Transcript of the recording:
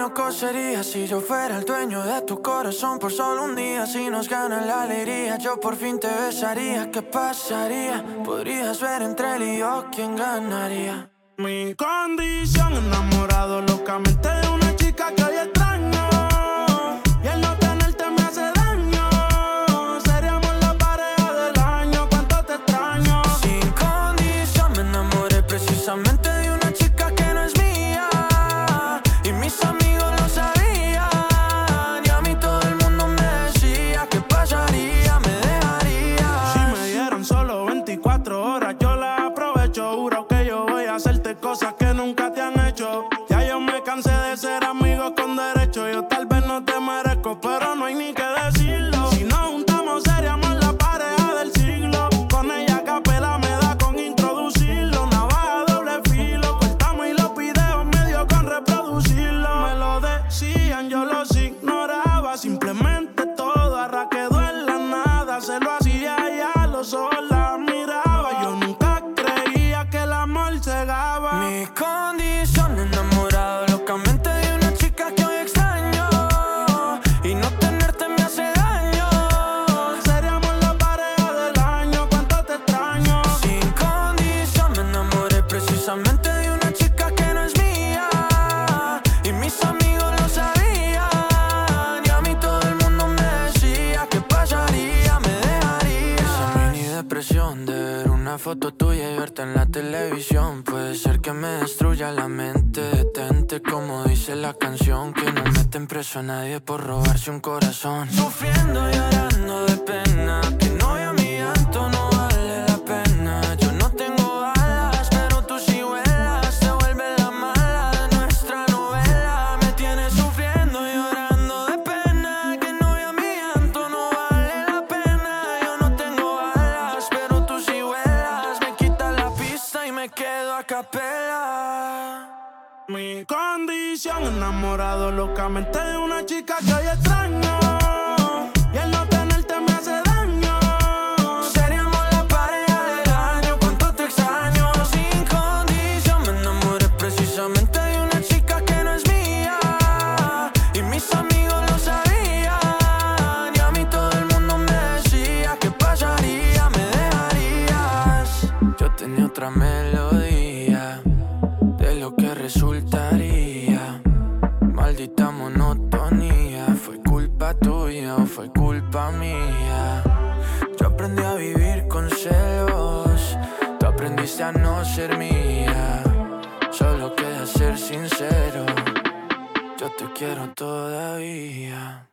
loco sería si yo fuera el dueño de tu corazón por solo un día. Si nos gana la alegría, yo por fin te besaría. ¿Qué pasaría? Podrías ver entre él y yo quién ganaría. Mi condición, enamorado locamente de una chica que hoy extraño. Y el no tenerte me hace daño. Seríamos la pareja del año, cuánto te extraño. Sin condición me enamoré precisamente de una chica que no es mía. Y mis amigos lo sabían. Y a mí todo el mundo me decía ¿qué pasaría? Me dejaría. Si me dieran solo 24 horas, yo las aprovecho. Juro que yo voy a hacerte cosas que nunca te han hecho. Ya yo me cansé de ser amigos con derecho. Yo tal vez no te merezco, pero no hay ni que decirlo. Si nos juntamos seríamos la pareja del siglo. Con ella a capela me da con introducirlo. Navaja doble filo, cortamos y los videos me dio con reproducirlo. Me lo decían, yo los ignoraba. Simplemente todo arraquedó en la nada. Se lo hacía y a los ojos la miraba. Yo nunca creía que el amor cegaba. Mi condición, enamorado locamente de una chica que hoy extraño. Y no tenerte me hace daño. Seríamos la pareja del año, cuánto te extraño. Sin condición me enamoré precisamente de una chica que no es mía. Y mis amigos lo sabían. Y a mí todo el mundo me decía ¿qué pasaría? Me dejaría. Esa mini depresión de ver una foto tuya y verte en la televisión puede ser que me destruya la mente. Detente como dice la canción, que no meten preso a nadie por robarse un corazón. Sufriendo y llorando de pena, que no vea mi llanto, no vale la pena. Yo no tengo alas, pero tú sí vuelas. Te vuelve la mala de nuestra novela. Me tienes sufriendo y llorando de pena, que no vea mi llanto, no vale la pena. Yo no tengo alas, pero tú sí vuelas. Me quitas la pista y me quedo a capela. Mi condición, enamorado locamente de una chica que hoy extraño. Y el no tenerte me hace daño. Seríamos la pareja del año, cuánto te extraño. Sin condición me enamoré precisamente de una chica que no es mía. Y mis amigos lo sabían. Y a mí todo el mundo me decía ¿qué pasaría? Me dejarías. Yo tenía otra melodía de lo que resultaría. Maldita monotonía. ¿Fue culpa tuya o fue culpa mía? Yo aprendí a vivir con celos. Tú aprendiste a no ser mía. Solo queda ser sincero. Yo te quiero todavía.